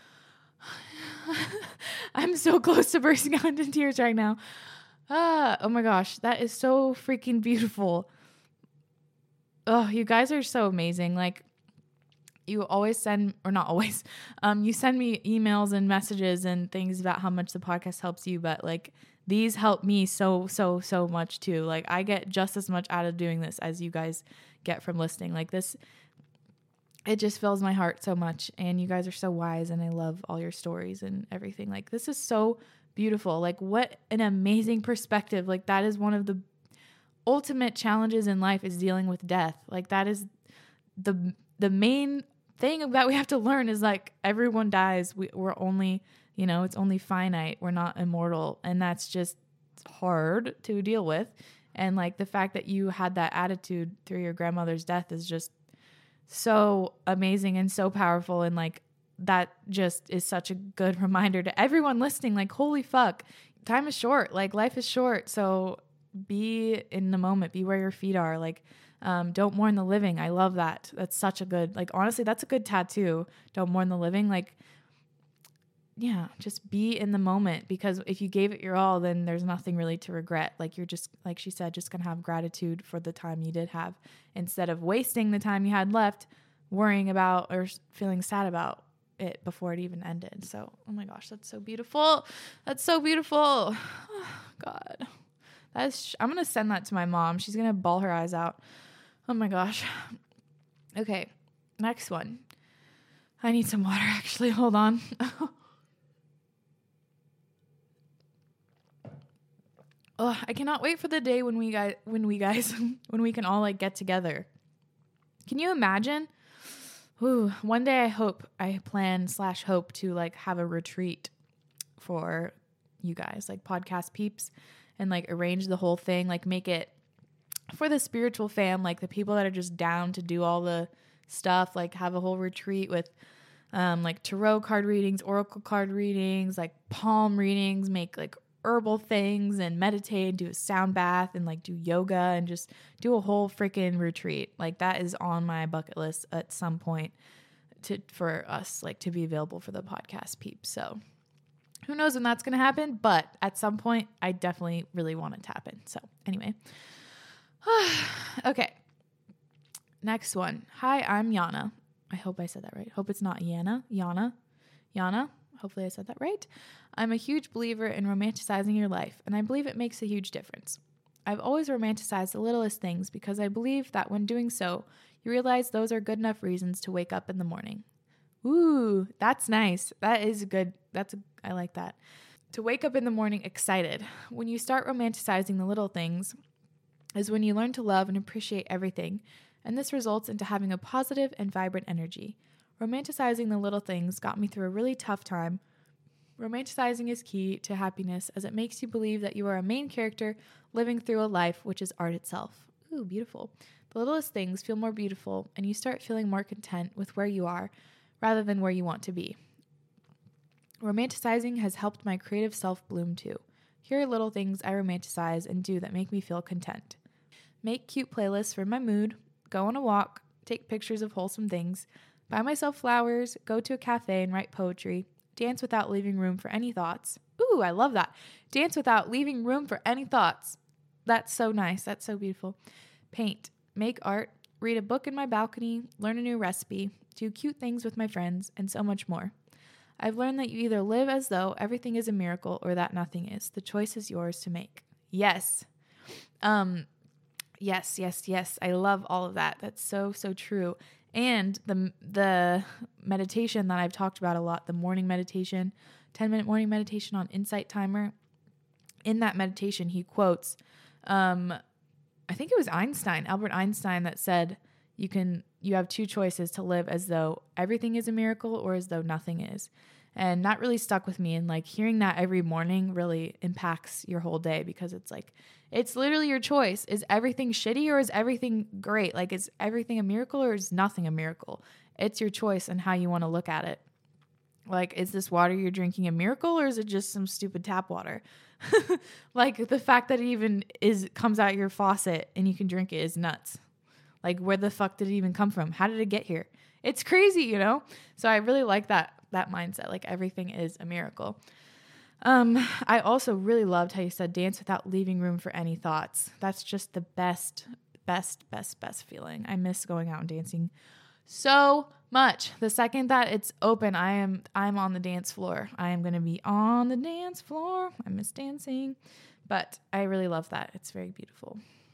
I'm so close to bursting out into tears right now. Ah, oh my gosh, that is so freaking beautiful. Oh, you guys are so amazing. Like, you always send, or not always, um, you send me emails and messages and things about how much the podcast helps you, but like, these help me so, so, so much too. Like, I get just as much out of doing this as you guys get from listening. Like this, it just fills my heart so much, and you guys are so wise, and I love all your stories and everything. Like, this is so beautiful. Like, what an amazing perspective. Like, that is one of the ultimate challenges in life, is dealing with death. Like, that is the the main thing that we have to learn is, like, everyone dies. We, we're only, you know, it's only finite. We're not immortal, and that's just hard to deal with. And, like, the fact that you had that attitude through your grandmother's death is just so amazing and so powerful, and like that just is such a good reminder to everyone listening. Like, holy fuck, time is short. Like, life is short, so be in the moment, be where your feet are. Like, um, don't mourn the living. I love that. That's such a good, like, honestly, that's a good tattoo. Don't mourn the living. Like, yeah, just be in the moment, because if you gave it your all, then there's nothing really to regret. Like, you're just, like she said, just gonna have gratitude for the time you did have, instead of wasting the time you had left worrying about or feeling sad about it before it even ended. So, oh my gosh, that's so beautiful. That's so beautiful. Oh, God, that's, I'm gonna send that to my mom. She's gonna bawl her eyes out. Oh my gosh. Okay, next one. I need some water, actually. Hold on. Oh, I cannot wait for the day when we guys, when we guys, when we can all like get together. Can you imagine? Ooh, one day I hope, I plan slash hope to like have a retreat for you guys, like podcast peeps, and like arrange the whole thing, like make it for the spiritual fam, like the people that are just down to do all the stuff, like have a whole retreat with um, like tarot card readings, oracle card readings, like palm readings, make like herbal things and meditate and do a sound bath and like do yoga and just do a whole freaking retreat. Like that is on my bucket list at some point to for us like to be available for the podcast peeps. So who knows when that's going to happen, but at some point I definitely really want it to happen. So anyway, okay. Next one. Hi, I'm Yana. I hope I said that right. Hope it's not Yana. Yana. Yana. Hopefully I said that right. I'm a huge believer in romanticizing your life, and I believe it makes a huge difference. I've always romanticized the littlest things because I believe that when doing so, you realize those are good enough reasons to wake up in the morning. Ooh, that's nice. That is good. That's a, I like that. To wake up in the morning excited. When you start romanticizing the little things is when you learn to love and appreciate everything, and this results into having a positive and vibrant energy. Romanticizing the little things got me through a really tough time. Romanticizing is key to happiness as it makes you believe that you are a main character living through a life which is art itself. Ooh, beautiful. The littlest things feel more beautiful, and you start feeling more content with where you are rather than where you want to be. Romanticizing has helped my creative self bloom too. Here are little things I romanticize and do that make me feel content. Make cute playlists for my mood, go on a walk, take pictures of wholesome things, buy myself flowers, go to a cafe and write poetry, dance without leaving room for any thoughts. Ooh, I love that. Dance without leaving room for any thoughts. That's so nice. That's so beautiful. Paint, make art, read a book in my balcony, learn a new recipe, do cute things with my friends, and so much more. I've learned that you either live as though everything is a miracle or that nothing is. The choice is yours to make. Yes. Um, yes, yes, yes. I love all of that. That's so, so true. And the the meditation that I've talked about a lot, the morning meditation, ten-minute morning meditation on Insight Timer. In that meditation, he quotes, um, I think it was Einstein, Albert Einstein, that said, you can you have two choices to live as though everything is a miracle or as though nothing is. And that really stuck with me. And like hearing that every morning really impacts your whole day because it's like, it's literally your choice. Is everything shitty or is everything great? Like, is everything a miracle or is nothing a miracle? It's your choice and how you want to look at it. Like, is this water you're drinking a miracle or is it just some stupid tap water? Like the fact that it even is comes out your faucet and you can drink it is nuts. Like, where the fuck did it even come from? How did it get here? It's crazy, you know? So I really like that that mindset. Like, everything is a miracle. Um, I also really loved how you said dance without leaving room for any thoughts. That's just the best, best, best, best feeling. I miss going out and dancing so much. The second that it's open, I am I'm on the dance floor. I am going to be on the dance floor. I miss dancing, but I really love that. It's very beautiful.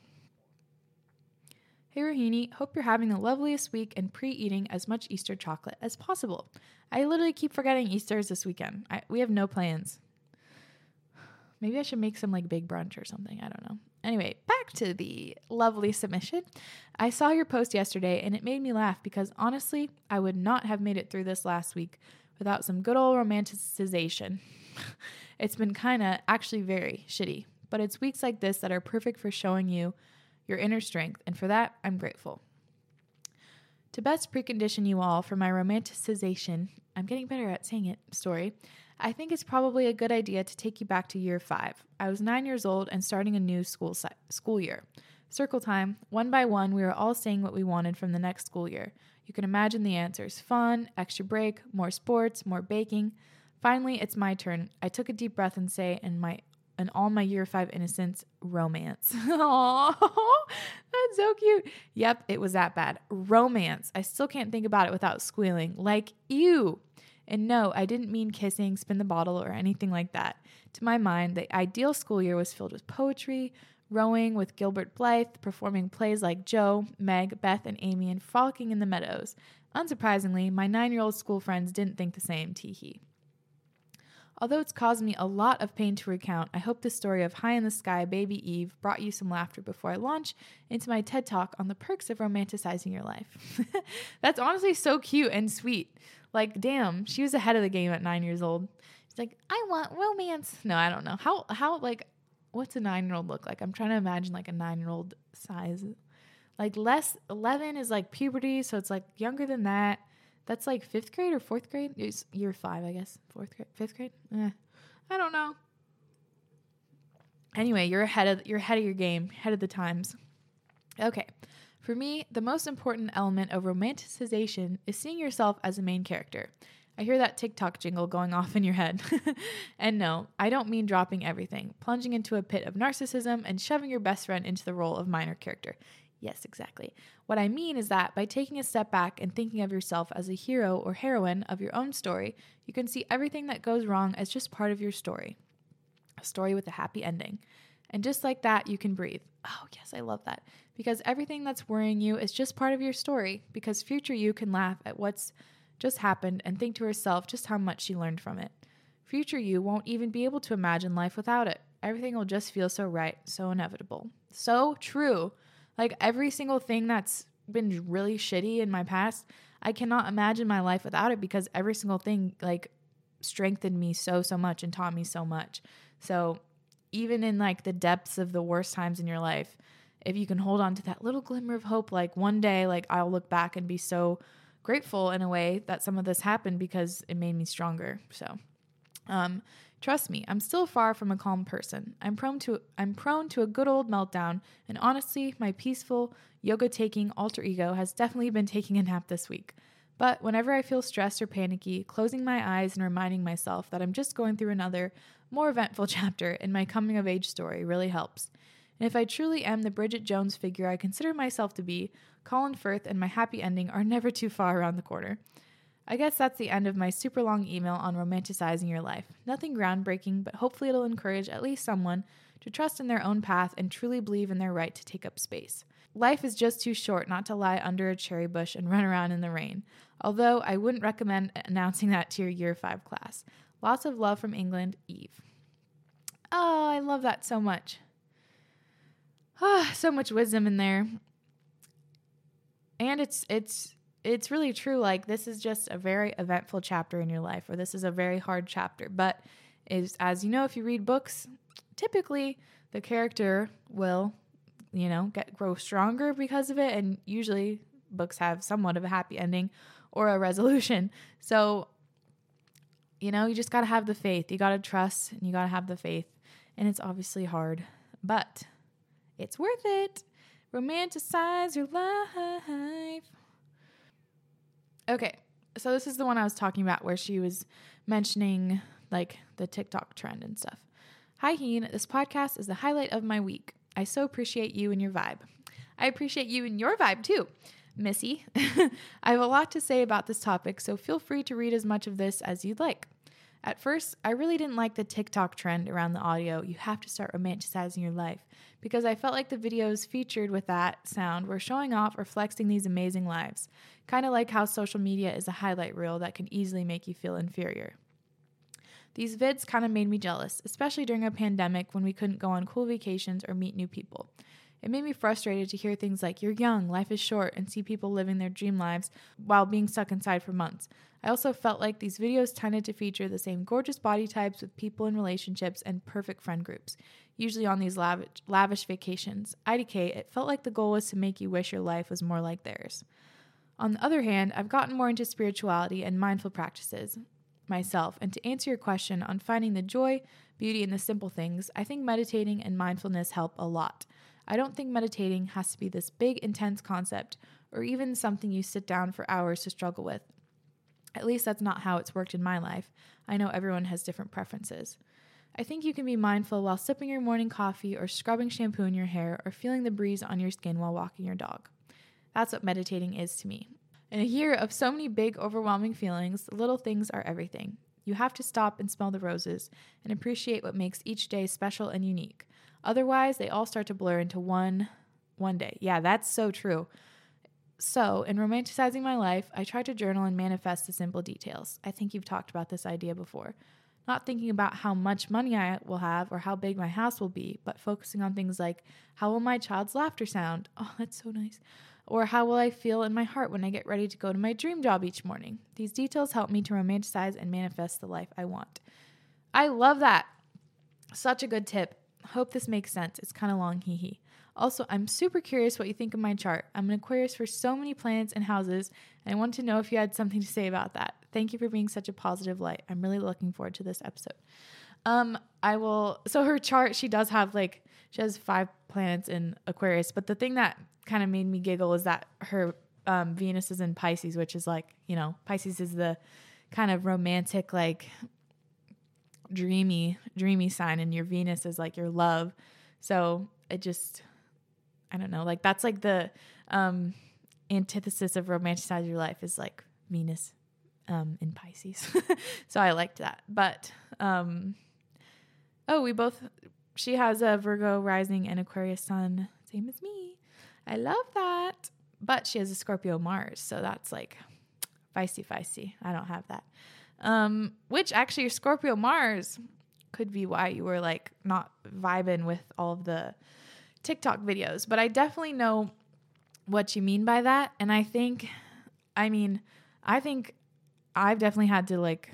Hey Rohini, hope you're having the loveliest week and pre-eating as much Easter chocolate as possible. I literally keep forgetting Easter is this weekend. I, we have no plans. Maybe I should make some like big brunch or something. I don't know. Anyway, back to the lovely submission. I saw your post yesterday and it made me laugh because honestly, I would not have made it through this last week without some good old romanticization. It's been kind of actually very shitty, but it's weeks like this that are perfect for showing you your inner strength, and for that, I'm grateful. To best precondition you all for my romanticization, I'm getting better at saying it, story, I think it's probably a good idea to take you back to year five. I was nine years old and starting a new school si- school year. Circle time, one by one, we were all saying what we wanted from the next school year. You can imagine the answers: fun, extra break, more sports, more baking. Finally, it's my turn. I took a deep breath and say, in my and all my year five innocence, romance. Aww, that's so cute. Yep, it was that bad. Romance. I still can't think about it without squealing. Like, ew. And no, I didn't mean kissing, spin the bottle, or anything like that. To my mind, the ideal school year was filled with poetry, rowing with Gilbert Blythe, performing plays like Joe, Meg, Beth, and Amy, and frolicking in the meadows. Unsurprisingly, my nine-year-old school friends didn't think the same, tee-hee. Although it's caused me a lot of pain to recount, I hope the story of High in the Sky Baby Eve brought you some laughter before I launch into my TED Talk on the perks of romanticizing your life. That's honestly so cute and sweet. Like, damn, she was ahead of the game at nine years old. She's like, I want romance. No, I don't know. How, how like, what's a nine-year-old look like? I'm trying to imagine like a nine-year-old size. Like less, eleven is like puberty, so it's like younger than that. That's like fifth grade or fourth grade? It's year five, I guess. Fourth grade, fifth grade? Eh, I don't know. Anyway, you're ahead of you're ahead of your game, ahead of the times. Okay. For me, the most important element of romanticization is seeing yourself as a main character. I hear that TikTok jingle going off in your head. And no, I don't mean dropping everything, plunging into a pit of narcissism and shoving your best friend into the role of minor character. Yes, exactly. What I mean is that by taking a step back and thinking of yourself as a hero or heroine of your own story, you can see everything that goes wrong as just part of your story. A story with a happy ending. And just like that, you can breathe. Oh, yes, I love that. Because everything that's worrying you is just part of your story, because future you can laugh at what's just happened and think to herself just how much she learned from it. Future you won't even be able to imagine life without it. Everything will just feel so right, so inevitable. So true. Like every single thing that's been really shitty in my past, I cannot imagine my life without it, because every single thing like strengthened me so, so much and taught me so much. So even in like the depths of the worst times in your life, if you can hold on to that little glimmer of hope, like one day, like I'll look back and be so grateful in a way that some of this happened because it made me stronger. So, um, trust me, I'm still far from a calm person. I'm prone to I'm prone to a good old meltdown, and honestly, my peaceful, yoga-taking alter ego has definitely been taking a nap this week. But whenever I feel stressed or panicky, closing my eyes and reminding myself that I'm just going through another, more eventful chapter in my coming-of-age story really helps. And if I truly am the Bridget Jones figure I consider myself to be, Colin Firth and my happy ending are never too far around the corner. I guess that's the end of my super long email on romanticizing your life. Nothing groundbreaking, but hopefully it'll encourage at least someone to trust in their own path and truly believe in their right to take up space. Life is just too short not to lie under a cherry bush and run around in the rain. Although I wouldn't recommend announcing that to your year five class. Lots of love from England, Eve. Oh, I love that so much. Ah, so much wisdom in there. And it's it's it's really true. Like, this is just a very eventful chapter in your life, or this is a very hard chapter. But is as you know, if you read books, typically the character will, you know, get grow stronger because of it. And usually books have somewhat of a happy ending or a resolution. So, you know, you just got to have the faith. You got to trust and you got to have the faith. And it's obviously hard, but it's worth it. Romanticize your life. Okay, so this is the one I was talking about where she was mentioning like the TikTok trend and stuff. Hi, Heen. This podcast is the highlight of my week. I so appreciate you and your vibe. I appreciate you and your vibe too, Missy. I have a lot to say about this topic, so feel free to read as much of this as you'd like. At first, I really didn't like the TikTok trend around the audio, you have to start romanticizing your life, because I felt like the videos featured with that sound were showing off or flexing these amazing lives, kind of like how social media is a highlight reel that can easily make you feel inferior. These vids kind of made me jealous, especially during a pandemic when we couldn't go on cool vacations or meet new people. It made me frustrated to hear things like, you're young, life is short, and see people living their dream lives while being stuck inside for months. I also felt like these videos tended to feature the same gorgeous body types with people in relationships and perfect friend groups, usually on these lavish, lavish vacations. I D K, it felt like the goal was to make you wish your life was more like theirs. On the other hand, I've gotten more into spirituality and mindful practices myself, and to answer your question on finding the joy, beauty in the simple things, I think meditating and mindfulness help a lot. I don't think meditating has to be this big, intense concept, or even something you sit down for hours to struggle with. At least that's not how it's worked in my life. I know everyone has different preferences. I think you can be mindful while sipping your morning coffee or scrubbing shampoo in your hair or feeling the breeze on your skin while walking your dog. That's what meditating is to me. In a year of so many big, overwhelming feelings, little things are everything. You have to stop and smell the roses and appreciate what makes each day special and unique. Otherwise, they all start to blur into one one day. Yeah, that's so true. So, in romanticizing my life, I try to journal and manifest the simple details. I think you've talked about this idea before. Not thinking about how much money I will have or how big my house will be, but focusing on things like, how will my child's laughter sound? Oh, that's so nice. Or how will I feel in my heart when I get ready to go to my dream job each morning? These details help me to romanticize and manifest the life I want. I love that. Such a good tip. Hope this makes sense. It's kind of long, hee hee. Also, I'm super curious what you think of my chart. I'm an Aquarius for so many planets and houses, and I want to know if you had something to say about that. Thank you for being such a positive light. I'm really looking forward to this episode. Um, I will, so her chart, she does have like, she has five planets in Aquarius, but the thing that kind of made me giggle is that her um, Venus is in Pisces, which is like, you know, Pisces is the kind of romantic, like dreamy, dreamy sign, and your Venus is like your love. So it just, I don't know, like that's like the um, antithesis of romanticize your life is like Venus um, in Pisces. So I liked that. But, um, oh, we both, she has a Virgo rising and Aquarius sun, same as me. I love that. But she has a Scorpio Mars. So that's like feisty, feisty. I don't have that. Um, which actually your Scorpio Mars could be why you were like not vibing with all of the TikTok videos, but I definitely know what you mean by that. And I think, I mean, I think I've definitely had to like,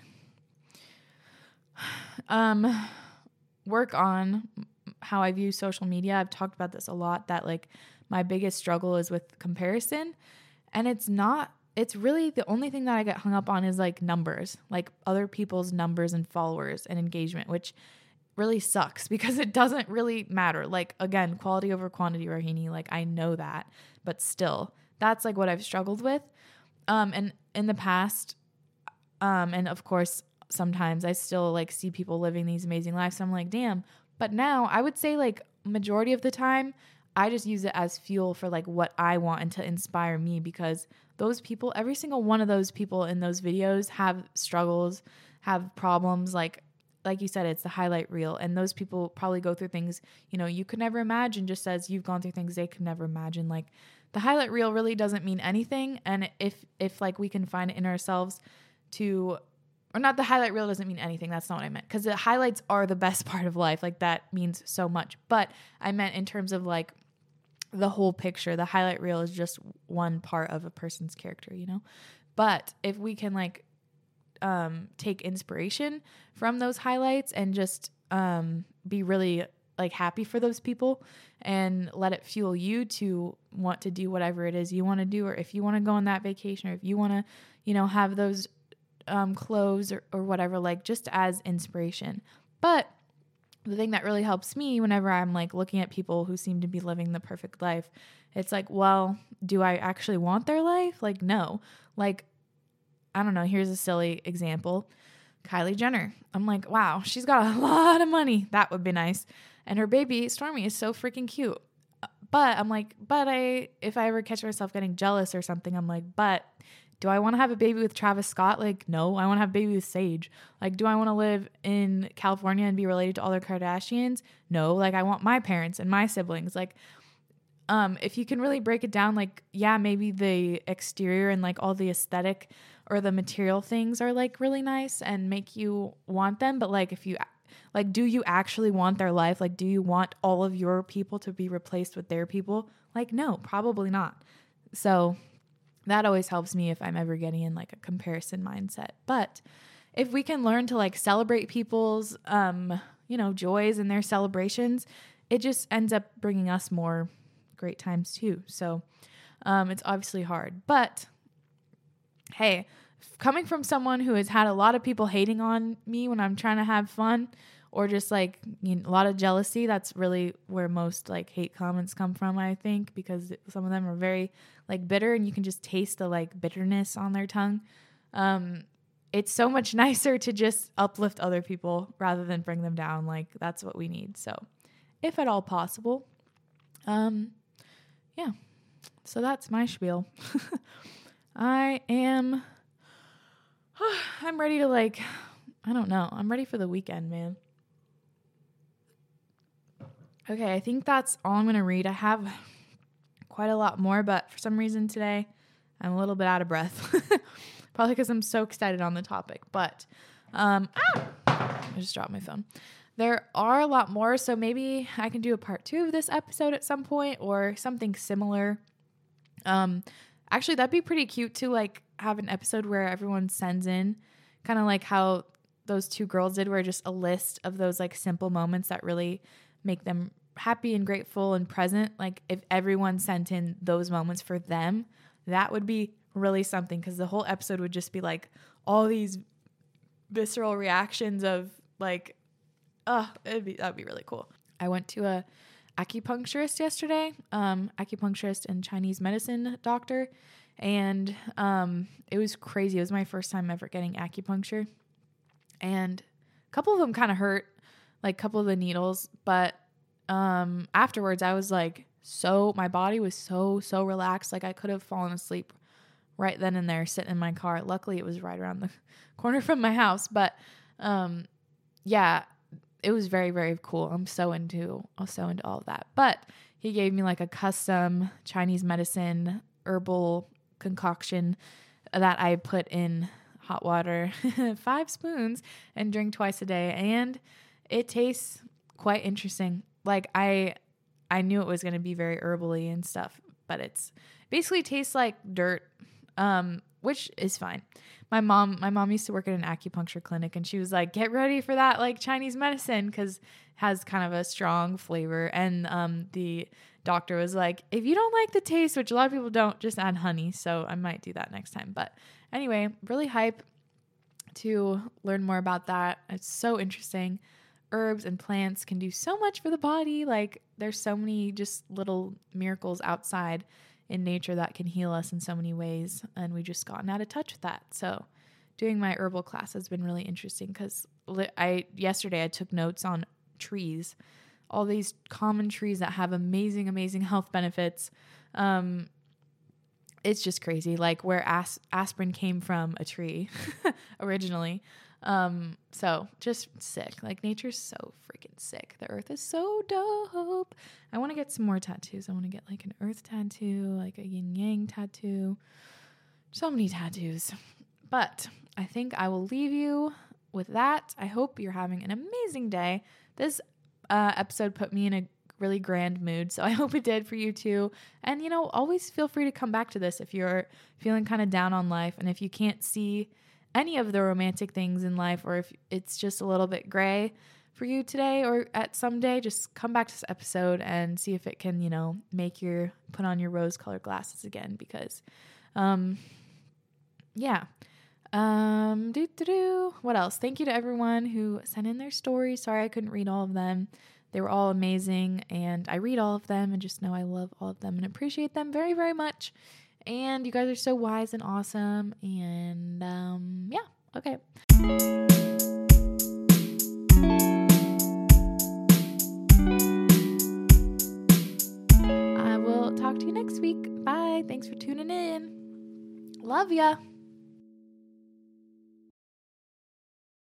um, work on how I view social media. I've talked about this a lot, that like my biggest struggle is with comparison, and it's not, it's really the only thing that I get hung up on is like numbers, like other people's numbers and followers and engagement, which really sucks because it doesn't really matter. Like, again, quality over quantity, Rohini, like I know that, but still that's like what I've struggled with. Um, and in the past, um, and of course, sometimes I still like see people living these amazing lives. So I'm like, damn. But now I would say like majority of the time, I just use it as fuel for like what I want and to inspire me, because those people, every single one of those people in those videos have struggles, have problems. Like, like you said, it's the highlight reel, and those people probably go through things, you know, you could never imagine, just as you've gone through things they could never imagine. Like the highlight reel really doesn't mean anything. And if, if like we can find it in ourselves to, or not, the highlight reel doesn't mean anything. That's not what I meant. Cause the highlights are the best part of life. Like that means so much, but I meant in terms of like the whole picture. The highlight reel is just one part of a person's character, you know? But if we can like, um, take inspiration from those highlights and just, um, be really like happy for those people and let it fuel you to want to do whatever it is you want to do. Or if you want to go on that vacation, or if you want to, you know, have those, um, clothes or, or whatever, like just as inspiration. But the thing that really helps me whenever I'm like looking at people who seem to be living the perfect life, it's like, well, do I actually want their life? Like, no. Like, I don't know. Here's a silly example. Kylie Jenner. I'm like, wow, she's got a lot of money. That would be nice. And her baby, Stormi, is so freaking cute. But I'm like, but I, if I ever catch myself getting jealous or something, I'm like, but do I want to have a baby with Travis Scott? Like, no. I want to have a baby with Sage. Like, do I want to live in California and be related to all the Kardashians? No. Like, I want my parents and my siblings. Like, um, if you can really break it down, like, yeah, maybe the exterior and like all the aesthetic or the material things are like really nice and make you want them. But like, if you, like, do you actually want their life? Like, do you want all of your people to be replaced with their people? Like, no, probably not. So that always helps me if I'm ever getting in like a comparison mindset. But if we can learn to like celebrate people's, um, you know, joys and their celebrations, it just ends up bringing us more great times too. So, um, it's obviously hard, but hey, coming from someone who has had a lot of people hating on me when I'm trying to have fun, or just like, you know, a lot of jealousy, that's really where most like hate comments come from, I think, because some of them are very like bitter and you can just taste the like bitterness on their tongue. Um, it's so much nicer to just uplift other people rather than bring them down. Like, that's what we need. So if at all possible, um, yeah, so that's my spiel. I am, I'm ready to like, I don't know. I'm ready for the weekend, man. Okay, I think that's all I'm going to read. I have quite a lot more, but for some reason today I'm a little bit out of breath. Probably because I'm so excited on the topic. But um, ah, I just dropped my phone. There are a lot more, so maybe I can do a part two of this episode at some point or something similar. Um, actually, that'd be pretty cute to like have an episode where everyone sends in, kind of like how those two girls did, where just a list of those like simple moments that really make them happy and grateful and present. Like if everyone sent in those moments for them, that would be really something, because the whole episode would just be like all these visceral reactions of like, oh, it'd be, that'd be really cool. I went to a acupuncturist yesterday, um, acupuncturist and Chinese medicine doctor, and um, it was crazy. It was my first time ever getting acupuncture, and a couple of them kind of hurt, like a couple of the needles, but um, afterwards I was like, so my body was so, so relaxed. Like I could have fallen asleep right then and there sitting in my car. Luckily it was right around the corner from my house, but um, yeah, it was very, very cool. I'm so into, I'm so into all of that. But he gave me like a custom Chinese medicine herbal concoction that I put in hot water, five spoons, and drink twice a day. And it tastes quite interesting. Like I, I knew it was going to be very herbally and stuff, but it's basically tastes like dirt, um, which is fine. My mom, my mom used to work at an acupuncture clinic, and she was like, get ready for that, like Chinese medicine, because it has kind of a strong flavor. And um, the doctor was like, if you don't like the taste, which a lot of people don't, just add honey. So I might do that next time. But anyway, really hype to learn more about that. It's so interesting. Herbs and plants can do so much for the body. Like there's so many just little miracles outside in nature that can heal us in so many ways, and we just gotten out of touch with that. So doing my herbal class has been really interesting, because I yesterday I took notes on trees, all these common trees that have amazing, amazing health benefits. Um, it's just crazy, like where as- aspirin came from a tree originally. Um, so just sick. Like nature's so freaking sick. The earth is so dope. I want to get some more tattoos. I want to get like an earth tattoo, like a yin yang tattoo. So many tattoos. But I think I will leave you with that. I hope you're having an amazing day. This uh, episode put me in a really grand mood, so I hope it did for you too. And you know, always feel free to come back to this if you're feeling kind of down on life, and if you can't see any of the romantic things in life, or if it's just a little bit gray for you today or at some day, just come back to this episode and see if it can, you know, make your, put on your rose colored glasses again, because, um, yeah. Um, doo doo doo. What else? Thank you to everyone who sent in their stories. Sorry I couldn't read all of them. They were all amazing, and I read all of them, and just know I love all of them and appreciate them very, very much. And you guys are so wise and awesome. And um, yeah, okay. I will talk to you next week. Bye. Thanks for tuning in. Love ya.